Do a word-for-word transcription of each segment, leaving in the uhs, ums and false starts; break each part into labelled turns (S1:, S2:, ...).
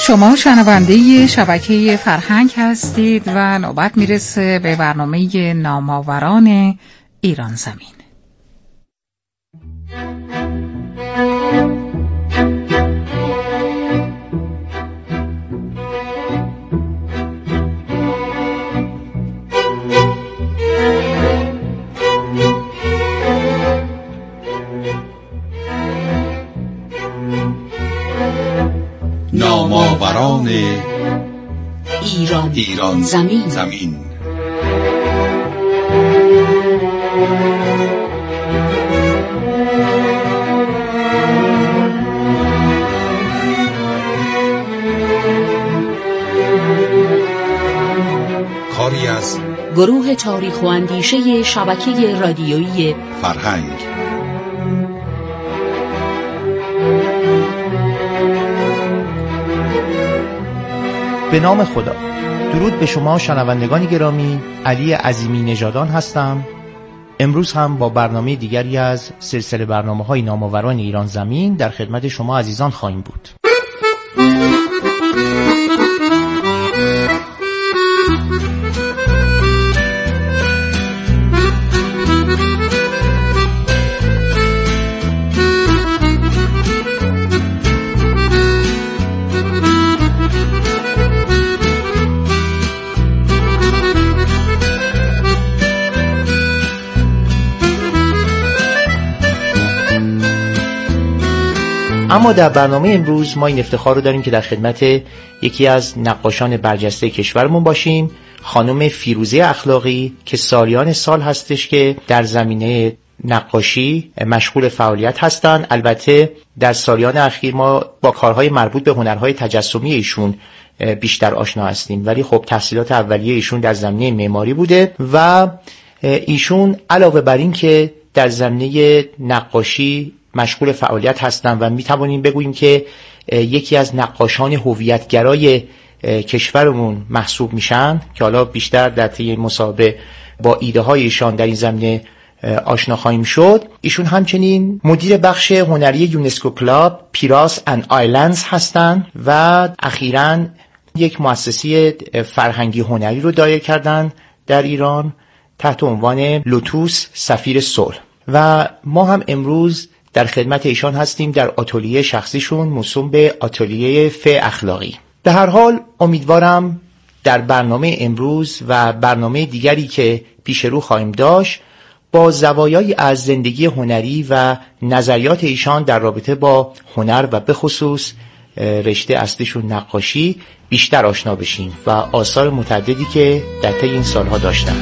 S1: شما شنونده شبکه فرهنگ هستید و نوبت میرسه به برنامه نامآوران ایران زمین.
S2: نامآوران
S3: ایران,
S2: ایران
S3: زمین,
S2: زمین. کاری از
S3: گروه تاریخ و اندیشه شبکه رادیویی
S2: فرهنگ.
S4: به نام خدا. درود به شما شنوندگان گرامی، علی عظیمی نژادان هستم. امروز هم با برنامه دیگری از سلسله برنامه‌های نامآوران ایران زمین در خدمت شما عزیزان خواهیم بود. اما در برنامه امروز ما این افتخار رو داریم که در خدمت یکی از نقاشان برجسته کشورمون باشیم، خانم فیروزه اخلاقی که سالیان سال هستش که در زمینه نقاشی مشغول فعالیت هستند. البته در سالیان اخیر ما با کارهای مربوط به هنرهای تجسمی ایشون بیشتر آشنا هستیم، ولی خب تحصیلات اولیه ایشون در زمینه معماری بوده و ایشون علاوه بر این که در زمینه نقاشی مشغول فعالیت هستند و میتوانیم بگوییم که یکی از نقاشان هویتگرای کشورمون محسوب میشن که حالا بیشتر در طی مصاحبه با ایده های ایشان در این زمینه آشنا خواهیم شد. ایشون همچنین مدیر بخش هنری یونسکو کلاب پیراس اند آیلندز هستند و اخیراً یک مؤسسه فرهنگی هنری رو دایر کردن در ایران تحت عنوان لوتوس سفیر صلح و ما هم امروز در خدمت ایشان هستیم در آتلیه شخصیشون موسوم به آتلیه ف اخلاقی. به هر حال امیدوارم در برنامه امروز و برنامه دیگری که پیش رو خواهیم داشت با زوایای از زندگی هنری و نظریات ایشان در رابطه با هنر و به خصوص رشته اصلیشون نقاشی بیشتر آشنا بشیم و آثار متعددی که در طی این سالها داشتن.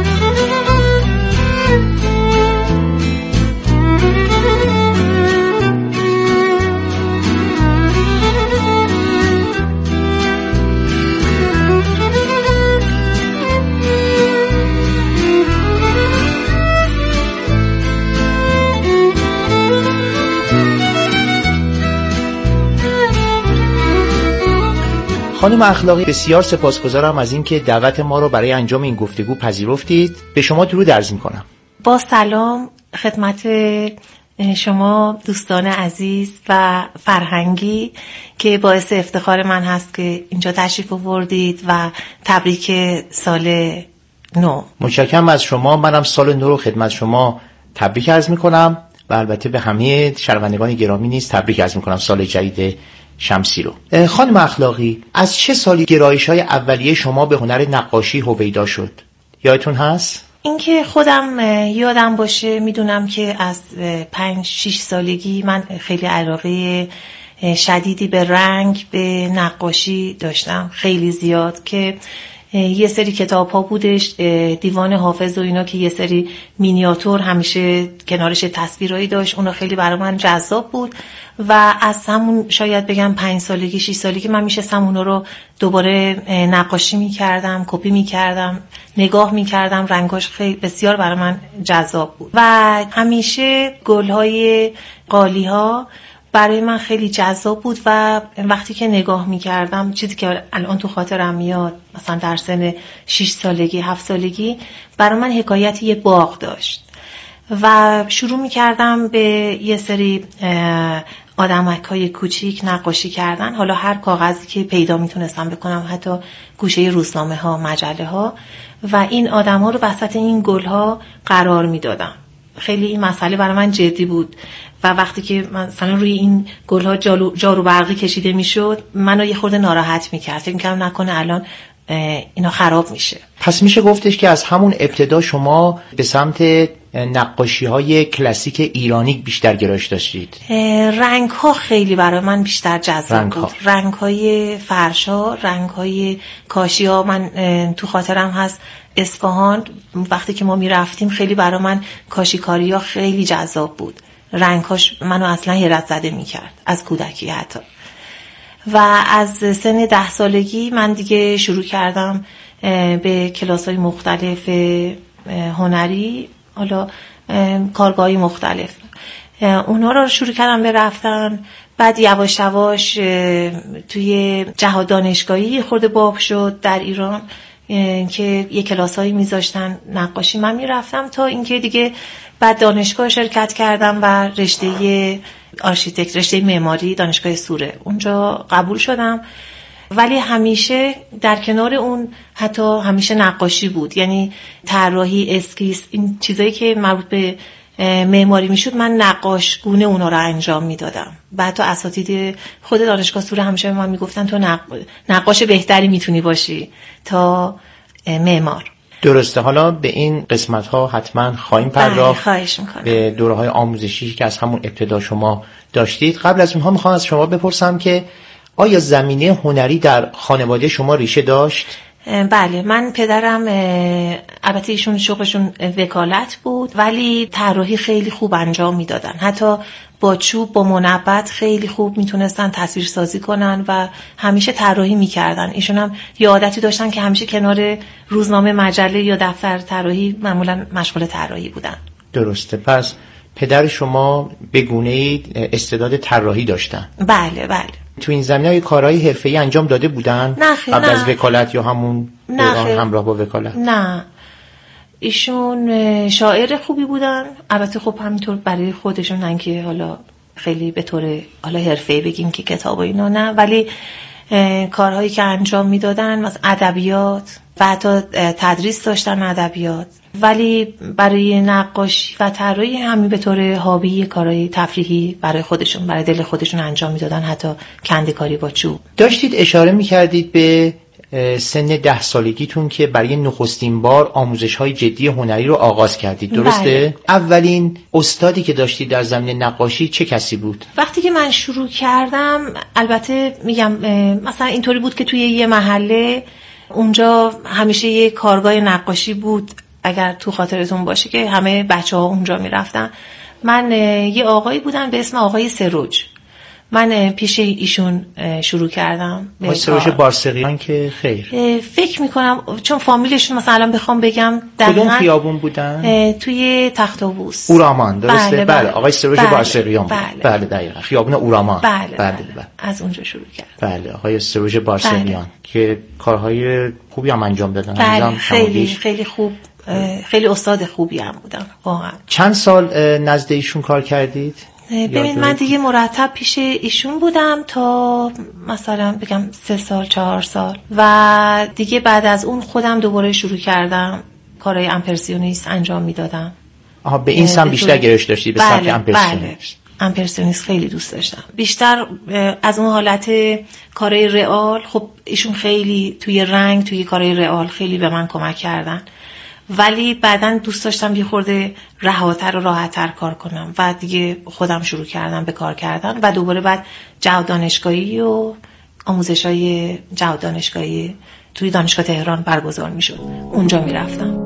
S4: خانم اخلاقی، بسیار سپاسگزارم از اینکه دعوت ما رو برای انجام این گفتگو پذیرفتید. به شما درود عرض می‌کنم.
S5: با سلام خدمت شما دوستان عزیز و فرهنگی که باعث افتخار من هست که اینجا تشریف آوردید و تبریک سال نو.
S4: متشکرم از شما. منم سال نو رو خدمت شما تبریک عرض می‌کنم و البته به همه شنوندگان گرامی نیز تبریک عرض می‌کنم سال جدید شمسی رو. خانم اخلاقی، از چه سالی گرایش‌های اولیه شما به هنر نقاشی هویدا شد؟ یادتون هست؟
S5: اینکه خودم یادم باشه میدونم که از پنج شش سالگی من خیلی علاقه شدیدی به رنگ، به نقاشی داشتم، خیلی زیاد، که یه سری کتاب ها بودش دیوان حافظ و اینا که یه سری مینیاتور همیشه کنارش تصویرایی داشت، اونا خیلی برای من جذاب بود و از همون شاید بگم پنج سالگی شش سالگی من میشستم اونا رو دوباره نقاشی میکردم، کپی میکردم، نگاه میکردم، رنگاش خیلی بسیار برای من جذاب بود و همیشه گلهای قالی ها برای من خیلی جذاب بود و وقتی که نگاه می‌کردم، چیزی که الان تو خاطرم میاد، مثلا در سن شش سالگی هفت سالگی برای من حکایت یه باغ داشت و شروع می‌کردم به یه سری آدمک‌های کوچیک نقاشی کردن. حالا هر کاغذی که پیدا میتونستم بکنم، حتی گوشه روزنامه ها، مجله ها، و این آدم ها رو وسط این گل ها قرار میدادم. خیلی این مسئله برای من جدی بود و وقتی که مثلا روی این گل ها جارو, جارو برقی کشیده میشد منو یه خورده ناراحت میکرد. فکر می‌کردم نکنه الان اینا خراب میشه.
S4: پس میشه گفتش که از همون ابتدا شما به سمت نقاشی های کلاسیک ایرانی بیشتر گرایش داشتید؟
S5: رنگ ها خیلی برای من بیشتر جذاب
S4: رنگ
S5: بود.
S4: ها.
S5: رنگ های فرش ها، رنگ های کاشی ها. من تو خاطرم هست اصفهان وقتی که ما میرفتیم خیلی برای من کاشیکاری ها خیلی جذاب بود. رنگ هاش منو اصلا حیرت زده میکرد از کودکی حتی. و از سن ده سالگی من دیگه شروع کردم به کلاس های مختلف هنری، حالا کارگاهی مختلف، اونها رو شروع کردم به رفتن. بعد یواش یواش توی جهاد دانشگاهی خورده باب شد در ایران که یه کلاسایی میذاشتن نقاشی، من میرفتم تا اینکه دیگه بعد دانشگاه شرکت کردم و رشته آرشیتکت، رشته معماری دانشگاه سوره، اونجا قبول شدم. ولی همیشه در کنار اون حتی همیشه نقاشی بود، یعنی طراحی، اسکیس، این چیزایی که مربوط به معماری میشد من نقاش گونه اونا رو انجام میدادم. بعد تو اساتید خود دانشگاه سوره همیشه به من میگفتن تو نق... نقاش بهتری میتونی باشی تا معمار.
S4: درسته. حالا به این قسمت ها حتما خواهیم پرداخت.
S5: خواهش میکنم.
S4: به دوره های آموزشی که از همون ابتدا شما داشتید. قبل از اونها میخوام از شما بپرسم که آیا زمینه هنری در خانواده شما ریشه داشت؟
S5: بله، من پدرم البته ایشون شغلشون وکالت بود ولی طراحی خیلی خوب انجام میدادن. حتی با چوب، با منبت خیلی خوب میتونستن تصویر سازی کنن و همیشه طراحی میکردن. ایشون هم یه عادتی داشتن که همیشه کنار روزنامه، مجله یا دفتر طراحی معمولا مشغول طراحی بودن.
S4: درسته. پس پدر شما به گونه‌ای استعداد طراحی داشتن؟
S5: بله بله.
S4: تو این زمینه های کارهای حرفه‌ای انجام داده بودن؟
S5: نه خیلی.
S4: قبل از وکالت یا همون دوران همراه با وکالت؟
S5: نه، ایشون شاعر خوبی بودن. البته خب همینطور برای خودشون، نه که حالا خیلی به طور حالا حرفه‌ای بگیم که کتاب و اینا نه، ولی کارهایی که انجام میدادن مثلا ادبیات و حتی تدریس داشتن ادبیات، ولی برای نقاشی و طراحی همین به طور هابی کارهای تفریحی برای خودشون، برای دل خودشون انجام میدادن، حتی کنده‌کاری با چوب.
S4: داشتید اشاره میکردید به سن ده سالگیتون که برای نخستین بار آموزش‌های جدی هنری رو آغاز کردید، درسته؟
S5: بله.
S4: اولین استادی که داشتید در زمینه نقاشی چه کسی بود؟
S5: وقتی که من شروع کردم، البته میگم مثلا اینطوری بود که توی یه محله اونجا همیشه یه کارگاه نقاشی بود، اگر تو خاطرتون باشه که همه بچه‌ها اونجا میرفتن. من یه آقایی بودم به اسم آقای سروج، من پیش ایشون شروع کردم.
S4: آقای سروج بارسقیان که خیر
S5: فکر میکنم، چون فامیلشون مثلا الان بخوام بگم
S4: کدوم خیابون بودن؟
S5: توی تخت‌آووس،
S4: اورامان. درسته؟
S5: بله,
S4: بله.
S5: بله.
S4: آقای سروج
S5: بله.
S4: بارسقیان.
S5: بله.
S4: بله دقیقاً خیابون اورامان.
S5: بله.
S4: بله.
S5: بله.
S4: بله.
S5: از اونجا شروع کردم.
S4: بله. آقای سروج بارسقیان بله. که کارهای خوبی هم انجام دادن.
S5: بله. خیلی خیلی خوب، خیلی استاد خوبی هم بودن واقعا.
S4: چند سال نزد ایشون کار کردید؟
S5: ببین من دیگه مرتب پیش ایشون بودم تا مثلا بگم سه سال چهار سال و دیگه بعد از اون خودم دوباره شروع کردم کارهای امپرسیونیست انجام میدادم.
S4: آها، به این سم بیشتر گرایش داشتی؟ به سمت امپرسیونیست؟
S5: بله. امپرسیونیست خیلی دوست داشتم، بیشتر از اون حالت کارهای رئال. خب ایشون خیلی توی رنگ، توی کارهای رئال خیلی به من کمک کردن، ولی بعداً دوست داشتم یه خورده رهاتر و راحت‌تر کار کنم و دیگه خودم شروع کردم به کار کردن و دوباره بعد جهاد دانشگاهی و آموزش‌های جهاد دانشگاهی توی دانشگاه تهران برگزار می‌شد، اونجا می‌رفتم.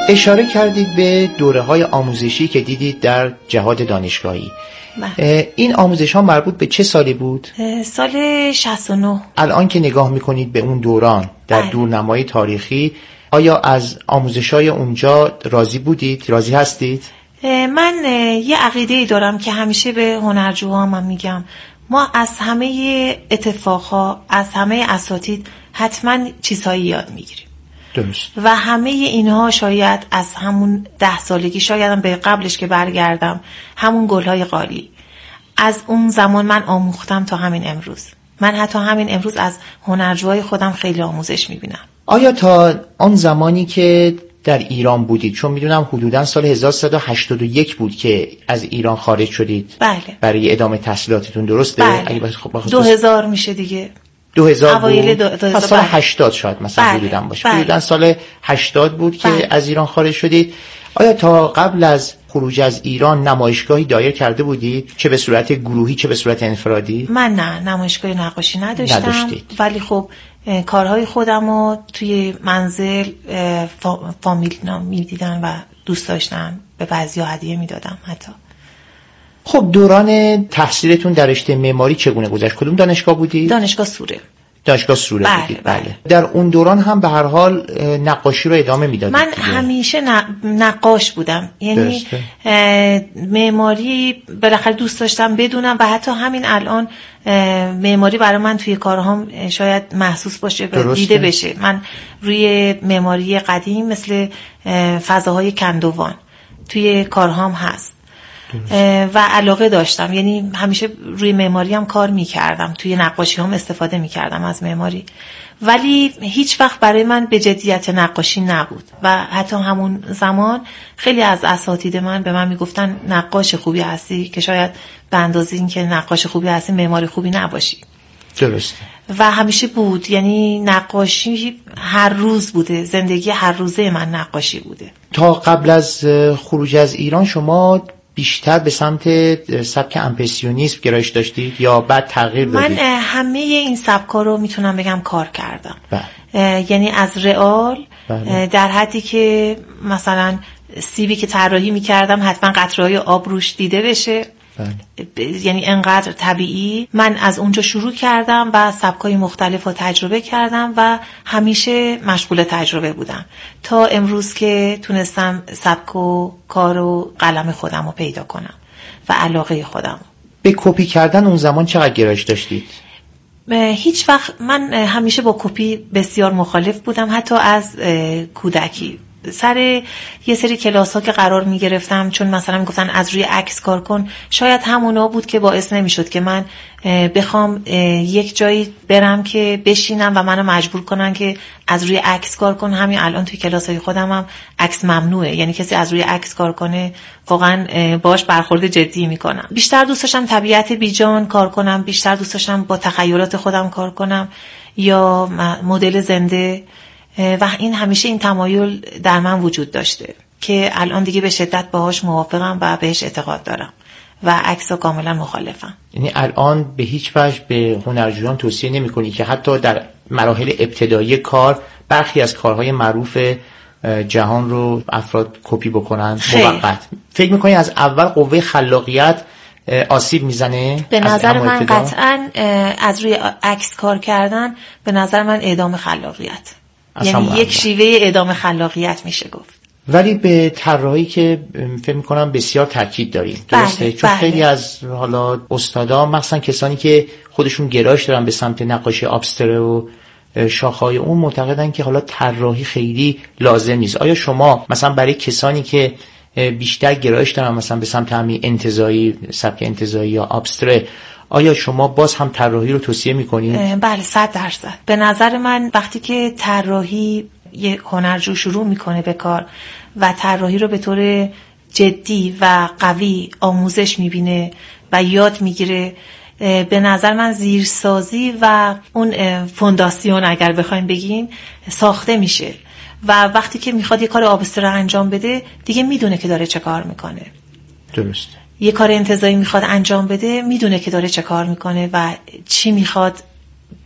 S4: اشاره کردید به دوره‌های آموزشی که دیدید در جهاد دانشگاهی. بله. این آموزش ها مربوط به چه سالی بود؟
S5: سال شصت و نه.
S4: الان که نگاه میکنید به اون دوران در بله. دورنمای تاریخی، آیا از آموزش های اونجا راضی بودید؟ راضی هستید؟
S5: من یه عقیده دارم که همیشه به هنرجوها من میگم ما از همه اتفاقها، از همه اساتید حتما چیزهایی یاد میگیریم.
S4: درست.
S5: و همه اینها شاید از همون ده سالگی، شاید هم به قبلش که برگردم، همون گلهای قالی از اون زمان من آموختم تا همین امروز. من حتی همین امروز از هنرجوهای خودم خیلی آموزش میبینم.
S4: آیا تا آن زمانی که در ایران بودید، چون میدونم حدوداً سال هزار و سیصد و هشتاد و یک بود که از ایران خارج شدید
S5: بله.
S4: برای ادامه تحصیلاتتون، درسته؟
S5: بله.
S4: اگه خب
S5: دو هزار میشه دیگه.
S4: دو هزار
S5: اوایل
S4: بود.
S5: دو هزار
S4: سال هشتاد شاید مثلا
S5: بله.
S4: حدوداً باشه.
S5: بله.
S4: حدوداً سال هشتاد بود که
S5: بله.
S4: از ایران خارج شدید. آیا تا قبل از خروج از ایران نمایشگاهی دایر کرده بودید، چه به صورت گروهی چه به صورت انفرادی؟
S5: من نه، نمایشگاه نقاشی نداشتم.
S4: نداشتید.
S5: ولی خب کارهای خودم رو توی منزل فا... فامیل میدیدن و دوست داشتن، به بعضی ها هدیه میدادم حتی.
S4: خب دوران تحصیلتون در رشته معماری چگونه گذشت؟ کدوم دانشگاه بودید؟
S5: دانشگاه سوره.
S4: دانشگاه سوره
S5: بله،
S4: بودید.
S5: بله.
S4: بله. در اون دوران هم به هر حال نقاشی رو ادامه میدادید؟
S5: من دیگه همیشه نقاش بودم، یعنی معماری بالاخره دوست داشتم بدونم و حتی همین الان معماری برای من توی کارهام شاید محسوس باشه و دیده بشه. من روی معماری قدیم مثل فضاهای کندوان توی کارهام هست. و علاقه داشتم، یعنی همیشه روی معماری هم کار میکردم، توی نقاشی هم استفاده میکردم از معماری، ولی هیچ وقت برای من به جدیت نقاشی نبود و حتی همون زمان خیلی از اساتید من به من میگفتن نقاش خوبی هستی که شاید به اندازه این که نقاش خوبی هستی معماری خوبی نباشی.
S4: درسته.
S5: و همیشه بود، یعنی نقاشی هر روز بوده، زندگی هر روزه من نقاشی بوده.
S4: تا قبل از خروج از ایران شما بیشتر به سمت سبک امپرسیونیسم گرایش داشتید یا بعد تغییر دادید؟
S5: من همه این سبکا رو میتونم بگم کار کردم.
S4: بله.
S5: یعنی از رئال
S4: بله.
S5: در حدی که مثلا سیبی که طراحی میکردم حتما قطره‌های آب روش دیده بشه. بله. یعنی انقدر طبیعی. من از اونجا شروع کردم و سبکای مختلف رو تجربه کردم و همیشه مشغول تجربه بودم تا امروز که تونستم سبک و کار و قلم خودم رو پیدا کنم و علاقه خودم.
S4: به کپی کردن اون زمان چقدر گرایش داشتید؟
S5: هیچ وقت، من همیشه با کپی بسیار مخالف بودم، حتی از کودکی. سر یه سری کلاس ها که قرار می گرفتم، چون مثلا می گفتن از روی عکس کار کن، شاید همونا بود که باعث نمی شد که من بخوام یک جایی برم که بشینم و منو مجبور کنن که از روی عکس کار کن. همین الان توی کلاس های خودم هم عکس ممنوعه، یعنی کسی از روی عکس کار کنه واقعا باش برخورد جدی می کنم. بیشتر دوست داشتم طبیعت بیجان کار کنم، بیشتر دوست داشتم با تخیلات خودم کار کنم یا مدل زنده، و این همیشه این تمایل در من وجود داشته که الان دیگه به شدت باهاش موافقم و بهش اعتقاد دارم و عکس کاملا مخالفم.
S4: یعنی الان به هیچ وجه به هنرجویان توصیه نمی‌کنی که حتی در مراحل ابتدایی کار برخی از کارهای معروف جهان رو افراد کپی بکنن موقت؟ فکر می‌کنی از اول قوه خلاقیت آسیب میزنه؟
S5: به نظر من قطعاً از روی عکس کار کردن به نظر من اعدام خلاقیت، یعنی یک شیوه اعدام خلاقیت میشه گفت.
S4: ولی به طراحی که فکر میکنم بسیار تاکید داریم، درسته؟
S5: بله،
S4: چون
S5: بله.
S4: خیلی از حالا استادا، مثلا کسانی که خودشون گرایش دارن به سمت نقاشی ابستره و شاخه‌های اون، معتقدن که حالا طراحی خیلی لازم نیست. آیا شما مثلا برای کسانی که بیشتر گرایش دارن مثلا به سمت همین انتزاعی، سبک انتزاعی یا ابستره، آیا شما باز هم طراحی رو توصیه میکنید؟
S5: بله، صد درصد. به نظر من وقتی که طراحی یه هنرجو شروع میکنه به کار و طراحی رو به طور جدی و قوی آموزش میبینه و یاد میگیره، به نظر من زیرسازی و اون فونداسیون اگر بخوایم بگیم ساخته میشه و وقتی که میخواد یه کار ابستره انجام بده دیگه میدونه که داره چه کار میکنه.
S4: درسته.
S5: یه کار انتزاعی میخواد انجام بده میدونه که داره چه کار میکنه و چی میخواد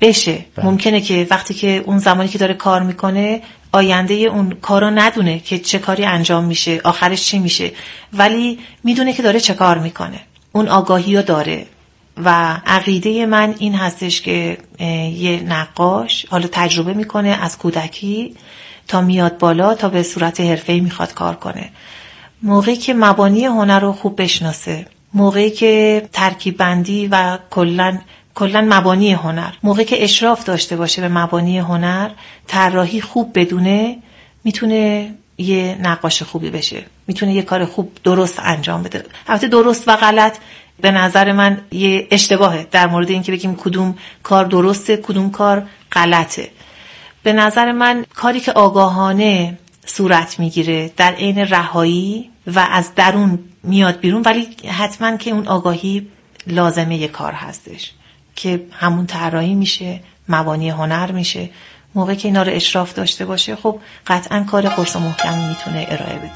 S5: بشه. ممکنه که وقتی که اون زمانی که داره کار میکنه آینده اون کارو ندونه که چه کاری انجام میشه، آخرش چی میشه، ولی میدونه که داره چه کار میکنه، اون آگاهی رو داره. و عقیده من این هستش که یه نقاش حالا تجربه میکنه از کودکی تا میاد بالا تا به صورت حرفه‌ای میخواد کار کنه. موقعی که مبانی هنر رو خوب بشناسه، موقعی که ترکیب بندی و کلن کلن مبانی هنر، موقعی که اشراف داشته باشه به مبانی هنر، طراحی خوب بدونه، میتونه یه نقاش خوبی بشه، میتونه یه کار خوب درست انجام بده. البته درست و غلط به نظر من یه اشتباهه در مورد اینکه بگیم کدوم کار درسته کدوم کار غلطه. به نظر من کاری که آگاهانه صورت میگیره در عین رهایی و از درون میاد بیرون، ولی حتما که اون آگاهی لازمه یه کار هستش که همون طراحی میشه، مبانی هنر میشه. موقعی که اینا رو اشراف داشته باشه خب قطعا کار قرص و محکمی میتونه ارائه بده.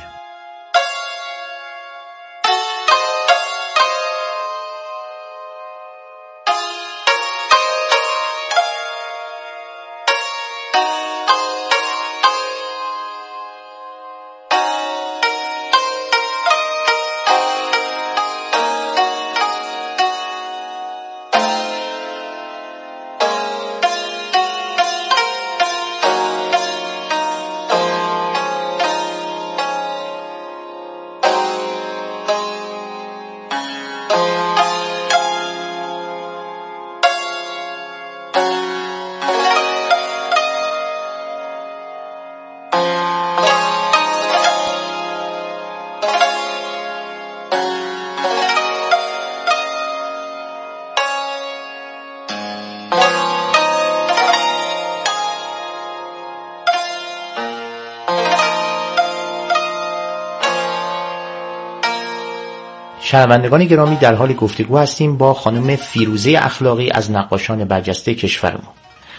S4: شنوندگان گرامی، در حال گفتگو هستیم با خانم فیروزه اخلاقی از نقاشان برجسته کشورمون.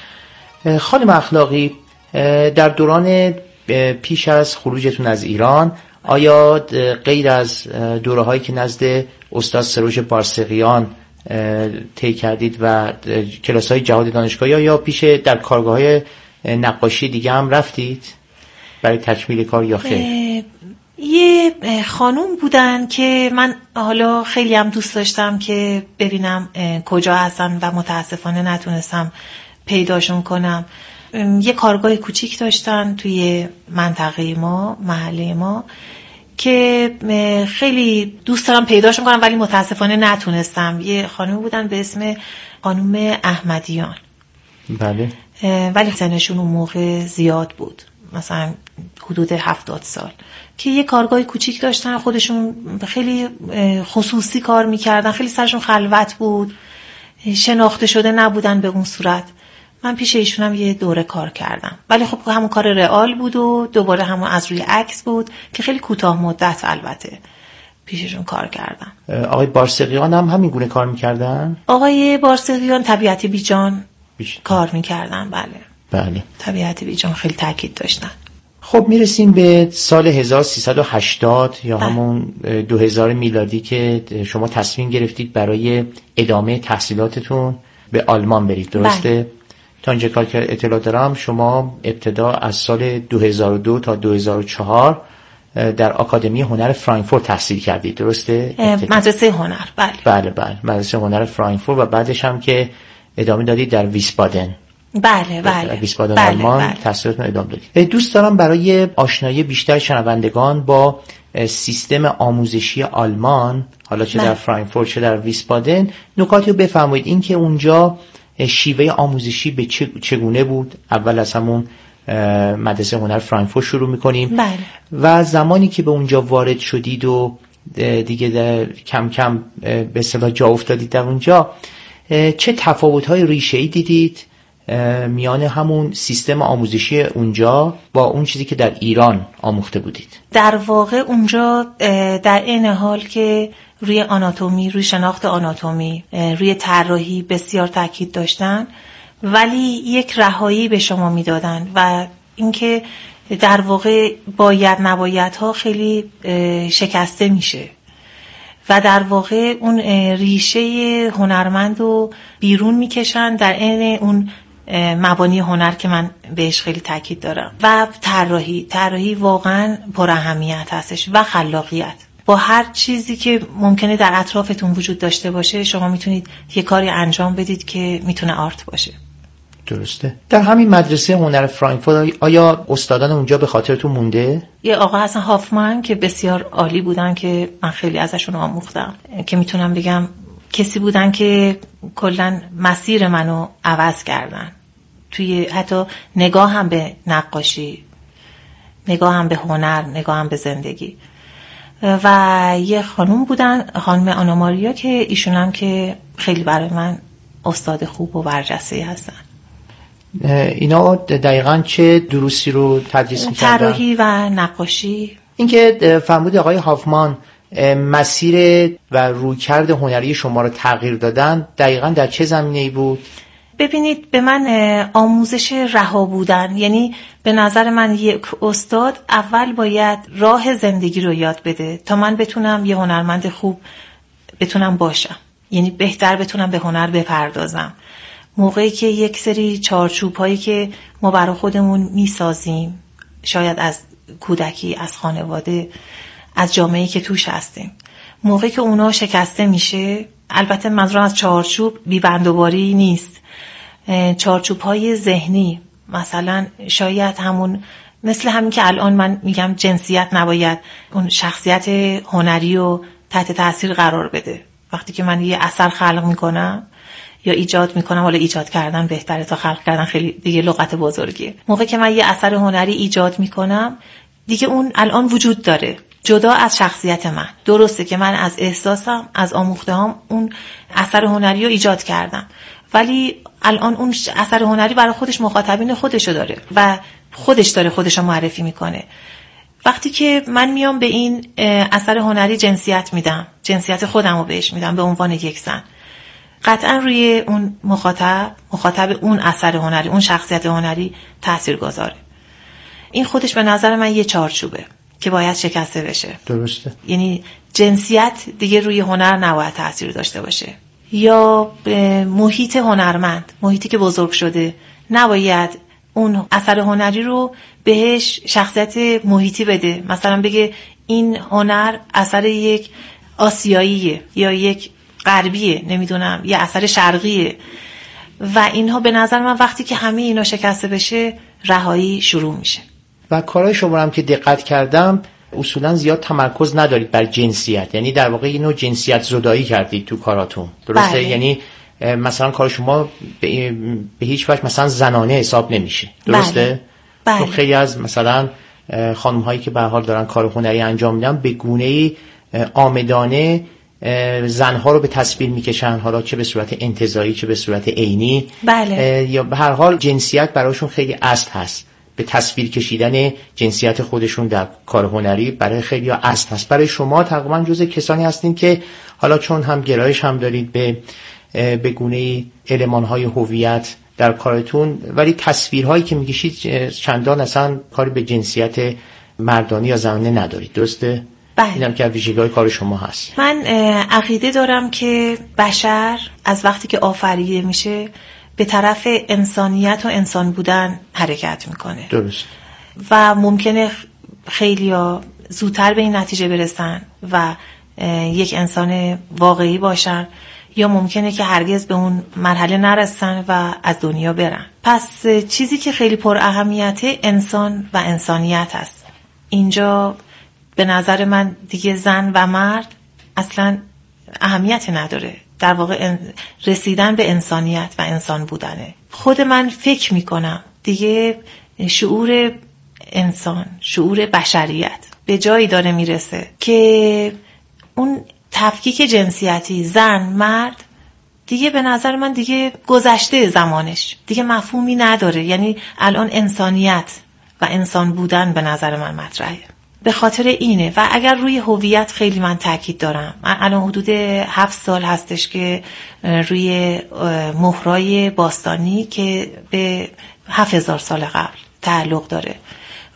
S4: خانم اخلاقی، در دوران پیش از خروجتون از ایران آیا غیر از دوره هایی که نزد استاد سروش بارسقیان طی کردید و کلاس های جهاد دانشگاهی، یا پیش در کارگاه های نقاشی دیگه هم رفتید برای تکمیل کار یا خیر؟
S5: یه خانوم بودن که من حالا خیلی هم دوست داشتم که ببینم کجا هستن و متاسفانه نتونستم پیداشون کنم. یه کارگاه کوچیک داشتن توی منطقه ما، محله ما، که خیلی دوست دارم پیداشون کنم ولی متاسفانه نتونستم. یه خانوم بودن به اسم خانوم احمدیان.
S4: بله.
S5: ولی سنشون اون موقع زیاد بود، مثلا حدود هفتاد سال، که یه کارگاه کوچیک داشتن، خودشون خیلی خصوصی کار میکردن، خیلی سرشون خلوت بود، شناخته شده نبودن به اون صورت. من پیش ایشون هم یه دوره کار کردم، ولی خب همون کار رئال بود و دوباره همون از روی عکس بود که خیلی کوتاه مدت البته پیششون کار کردم.
S4: آقای بارسقیان هم همین گونه کار میکردن؟
S5: آقای بارسقیان طبیعت بیجان
S4: بیش... کار
S5: میکردن. بله
S4: بله،
S5: طبیعت بیجان خیلی تاکید داشتن.
S4: خب میرسیم به سال هزار و سیصد و هشتاد یا همون دو هزار میلادی که شما تصمیم گرفتید برای ادامه تحصیلاتتون به آلمان برید، درسته؟
S5: بله.
S4: تا اینجا کار که اطلاع دارم شما ابتدا از سال دو هزار و دو تا دو هزار و چهار در آکادمی هنر فرانکفورت تحصیل کردید، درسته؟
S5: مدرسه هنر. بله
S4: بله بله مدرسه هنر فرانکفورت، و بعدش هم که ادامه دادید در ویسبادن.
S5: بله بله
S4: ویسبادن
S5: بله
S4: آلمان
S5: بله.
S4: تحصیلاتون ادامه دادید. دوست دارم برای آشنایی بیشتر شنوندگان با سیستم آموزشی آلمان، حالا چه در فرانکفورت چه در ویسبادن، نکاتی رو بفرمایید. این که اونجا شیوه آموزشی به چگونه بود؟ اول از همون مدرسه هنر فرانکفورت شروع میکنیم.
S5: بله.
S4: و زمانی که به اونجا وارد شدید و دیگه در کم کم به اصطلاح جا افتادید در اونجا، چه تفاوت‌های ریشه‌ای دیدید میان همون سیستم آموزشی اونجا با اون چیزی که در ایران آموخته بودید؟
S5: در واقع اونجا در این حال که روی آناتومی، روی شناخت آناتومی، روی طراحی بسیار تاکید داشتن، ولی یک رهایی به شما میدادن و اینکه در واقع باید نباید ها خیلی شکسته میشه و در واقع اون ریشه هنرمند رو بیرون میکشن در عین اون مبانی هنر که من بهش خیلی تاکید دارم. و طراحی طراحی واقعا پر اهمیت هستش و خلاقیت. با هر چیزی که ممکنه در اطرافتون وجود داشته باشه شما میتونید یه کاری انجام بدید که میتونه آرت باشه.
S4: درسته. در همین مدرسه هنر فرانکفورت آیا استادان اونجا به خاطرتون مونده؟
S5: یه آقا حسن هافمن که بسیار عالی بودن که من خیلی ازشون آموختم، که میتونم بگم کسی بودن که کلا مسیر منو عوض کردن توی حتی نگاه هم به نقاشی، نگاه هم به هنر، نگاه هم به زندگی. و یه خانوم بودن، خانم آنا ماریا، که ایشون هم که خیلی برای من استاد خوب و برجسته هستن.
S4: اینا دقیقاً چه دروسی رو تدریس می‌کردن؟
S5: طراحی و نقاشی.
S4: اینکه فرمود آقای هافمان مسیر و رویکرد هنری شما رو تغییر دادن، دقیقاً در چه زمینه‌ای بود؟
S5: ببینید، به من آموزش رها بودن، یعنی به نظر من یک استاد اول باید راه زندگی رو یاد بده تا من بتونم یه هنرمند خوب بتونم باشم، یعنی بهتر بتونم به هنر بپردازم. موقعی که یک سری چارچوب هایی که ما برای خودمون میسازیم، شاید از کودکی، از خانواده، از جامعه‌ای که توش هستیم، موقعی که اونا شکسته میشه، البته منظورم از چارچوب بی‌بندوباری نیست، چارچوب های ذهنی، مثلا شاید همون مثل همین که الان من میگم جنسیت نباید اون شخصیت هنری رو تحت تاثیر قرار بده. وقتی که من یه اثر خلق میکنم یا ایجاد میکنم، حالا ایجاد کردن بهتره تا خلق کردن، خیلی دیگه لغت بزرگیه. موقعی که من یه اثر هنری ایجاد میکنم دیگه اون الان وجود داره، جدا از شخصیت من. درسته که من از احساسم، از آموخته‌هام اون اثر هنری رو ایجاد کردم، ولی الان اون اثر هنری برای خودش مخاطبین خودشو داره و خودش داره خودشو معرفی میکنه. وقتی که من میام به این اثر هنری جنسیت میدم، جنسیت خودم رو بهش میدم به عنوان یک زن، قطعا روی اون مخاطب مخاطب اون اثر هنری، اون شخصیت هنری تأثیر گذاره. این خودش به نظر من یه چارچوبه که باید شکسته بشه.
S4: درسته.
S5: یعنی جنسیت دیگه روی هنر نباید تأثیر داشته باشه، یا محیط هنرمند، محیطی که بزرگ شده، نباید اون اثر هنری رو بهش شخصیت محیطی بده. مثلا بگه این هنر اثر یک آسیاییه یا یک غربیه، نمیدونم یه اثر شرقیه. و اینها به نظر من وقتی که همه اینا شکسته بشه، رهایی شروع میشه.
S4: و کارهای شما هم که دقت کردم اصولا زیاد تمرکز ندارید بر جنسیت، یعنی در واقع اینو جنسیت زدایی کردید تو کاراتون، درسته؟
S5: بله.
S4: یعنی مثلا کار شما به, به هیچ وجه مثلا زنانه حساب نمیشه، درسته؟
S5: بله.
S4: تو خیلی از مثلا خانم هایی که به هر حال دارن کار هنری انجام میدن به گونه‌ای آمدانه زنها رو به تصویر میکشن، حالا چه به صورت انتزاعی چه به صورت عینی.
S5: بله.
S4: یا به هر حال جنسیت براشون خیلی اصل هست، به تصویر کشیدن جنسیت خودشون در کار هنری برای خیلی ها اصل هست. برای شما تقریبا جزء کسانی هستین که حالا چون هم گرایش هم دارید به به گونه‌ای المان‌های هویت در کارتون، ولی تصویرهایی که میکشید چندان اصلا کاری به جنسیت مردانی یا زنانه ندارید، درسته؟
S5: بله.
S4: اینم که ویژگی‌های کار شما هست.
S5: من عقیده دارم که بشر از وقتی که آفریده میشه به طرف انسانیت و انسان بودن حرکت میکنه.
S4: درست.
S5: و ممکنه خیلیا زودتر به این نتیجه برسن و یک انسان واقعی باشن، یا ممکنه که هرگز به اون مرحله نرسن و از دنیا برن. پس چیزی که خیلی پر اهمیته انسان و انسانیت هست. اینجا به نظر من دیگه زن و مرد اصلا اهمیت نداره، در واقع رسیدن به انسانیت و انسان بودنه. خود من فکر میکنم دیگه شعور انسان، شعور بشریت به جایی داره میرسه که اون تفکیک جنسیتی زن مرد دیگه به نظر من دیگه گذشته زمانش، دیگه مفهومی نداره. یعنی الان انسانیت و انسان بودن به نظر من مطرحه. به خاطر اینه. و اگر روی هویت خیلی من تاکید دارم، من الان حدود هفت سال هستش که روی مهرای باستانی که به هفت هزار سال قبل تعلق داره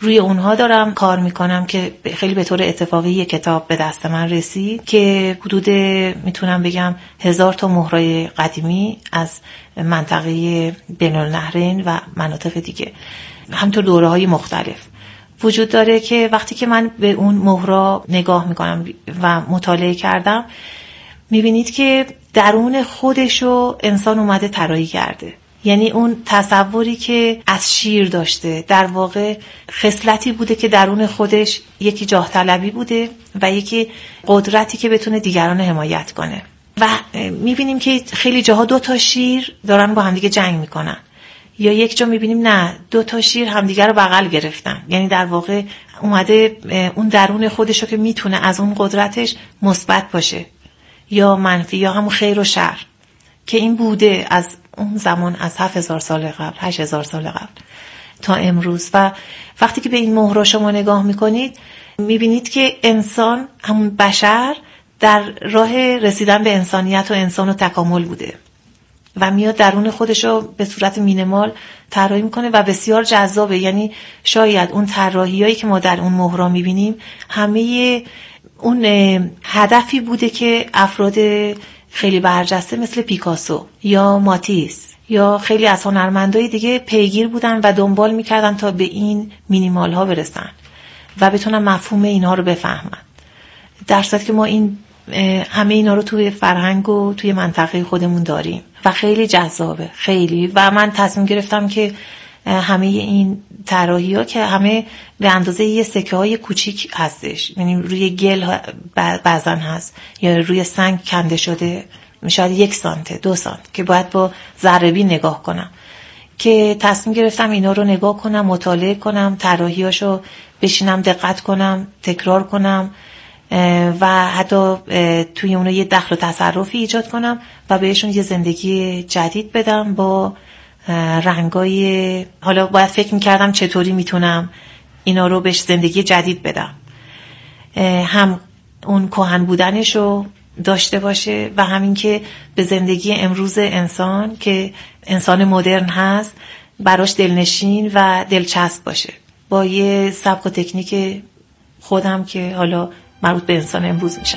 S5: روی اونها دارم کار میکنم که خیلی به طور اتفاقی یک کتاب به دست من رسید که حدود میتونم بگم هزار تا مهرای قدیمی از منطقه بین النهرین و مناطق دیگه، همینطور دوره های مختلف وجود داره که وقتی که من به اون مهرا نگاه میکنم و مطالعه کردم، میبینید که درون خودشو انسان اومده طراحی کرده. یعنی اون تصوری که از شیر داشته در واقع خصلتی بوده که درون خودش یکی جاه طلبی بوده و یکی قدرتی که بتونه دیگران حمایت کنه. و میبینیم که خیلی جاها دو تا شیر دارن با همدیگه جنگ میکنن، یا یک جا میبینیم نه دو تا شیر همدیگه رو بغل گرفتن. یعنی در واقع اومده اون درون خودشو که میتونه از اون قدرتش مثبت باشه یا منفی یا همون خیر و شر، که این بوده از اون زمان، از هفت هزار سال قبل، هشت هزار سال قبل تا امروز. و وقتی که به این مهرا شما نگاه میکنید میبینید که انسان، همون بشر، در راه رسیدن به انسانیت و انسان و تکامل بوده و میاد درون خودشو به صورت مینیمال طراحی میکنه و بسیار جذابه. یعنی شاید اون طراحیایی که ما در اون مهرا میبینیم همه اون هدفی بوده که افراد خیلی برجسته مثل پیکاسو یا ماتیس یا خیلی از هنرمندای دیگه پیگیر بودن و دنبال میکردن تا به این مینیمال ها برسن و بتونن مفهوم اینها رو بفهمن. در صورتی که ما این همه اینا رو توی فرهنگ و توی منطقه خودمون داریم و خیلی جذابه، خیلی. و من تصمیم گرفتم که همه این طراحی‌ها که همه به اندازه یه سکه های کوچیک هستش، یعنی روی گل بعضن هست یا روی سنگ کنده شده، شاید یک سانته دو سانت، که باید با ذره‌بین نگاه کنم، که تصمیم گرفتم اینا رو نگاه کنم، مطالعه کنم، طراحی‌هاشو بشینم دقت کنم، تکرار کنم و حتی توی اونها یه دخل و تصرفی ایجاد کنم و بهشون یه زندگی جدید بدم با رنگای. حالا باید فکر میکردم چطوری میتونم اینا رو بهش زندگی جدید بدم، هم اون کهن بودنشو داشته باشه و همین که به زندگی امروز انسان که انسان مدرن هست براش دلنشین و دلچسب باشه، با یه سبک و تکنیک خودم که حالا مربوط به انسان امروز میشن.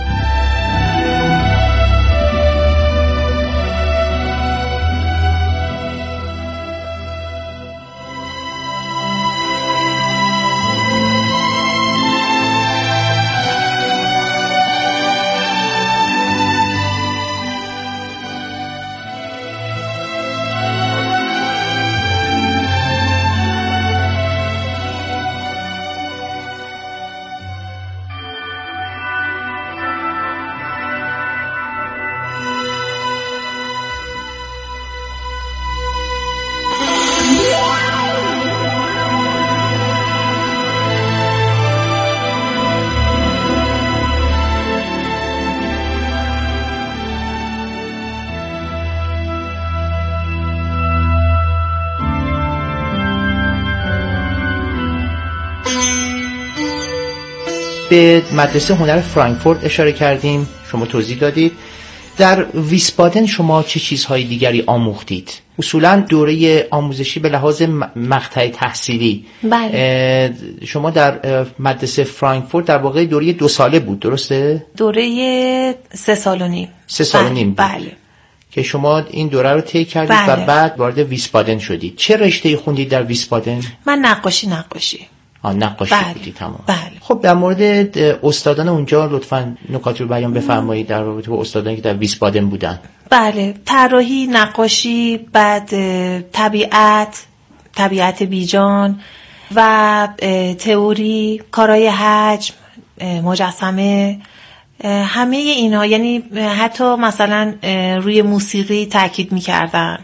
S4: به مدرسه هنر فرانکفورت اشاره کردیم، شما توضیح دادید. در ویسبادن شما چه چیزهای دیگری آموختید؟ اصولا دوره آموزشی به لحاظ مقطع تحصیلی،
S5: بله.
S4: شما در مدرسه فرانکفورت در واقع دوره دو ساله بود، درسته؟
S5: دوره سه سال و نیم.
S4: سه سال و نیم بود.
S5: بله.
S4: که شما این دوره رو طی کردید. بله. و بعد وارد ویسبادن شدید. چه رشته‌ای خوندید در ویسبادن؟
S5: من نقاشی نقاشی
S4: آه نقاشی
S5: بله.
S4: بودی. تمام.
S5: بله.
S4: خب در مورد استادان اونجا لطفاً نکات رو بیان بفرمایید در رابطه با استادانی که در ویسبادن بودن.
S5: بله، طراحی، نقاشی، بعد طبیعت، طبیعت بیجان و تئوری، کارهای حجم، مجسمه، همه اینا. یعنی حتی مثلا روی موسیقی تاکید می‌کردن،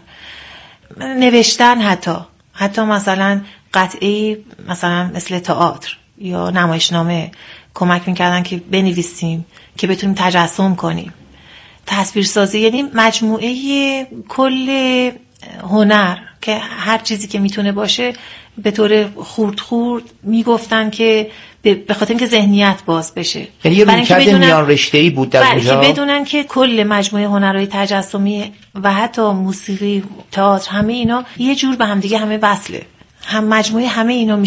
S5: نوشتن، حتی حتی مثلا قطعی مثلا مثل تئاتر یا نمایشنامه کمک میکردن که بنویسیم که بتونیم تجسم کنیم، تصویرسازی. یعنی مجموعه کل هنر که هر چیزی که میتونه باشه به طور خورد خورد میگفتن که به خاطر اینکه ذهنیت باز بشه.
S4: یعنی یه رویکرد میان رشته‌ای بود در اونجا،
S5: که بدونن که کل مجموعه هنرهای تجسمی و حتی موسیقی، تئاتر، همه اینا یه جور به هم دیگه همه وصله. هم مجموعه همه اینا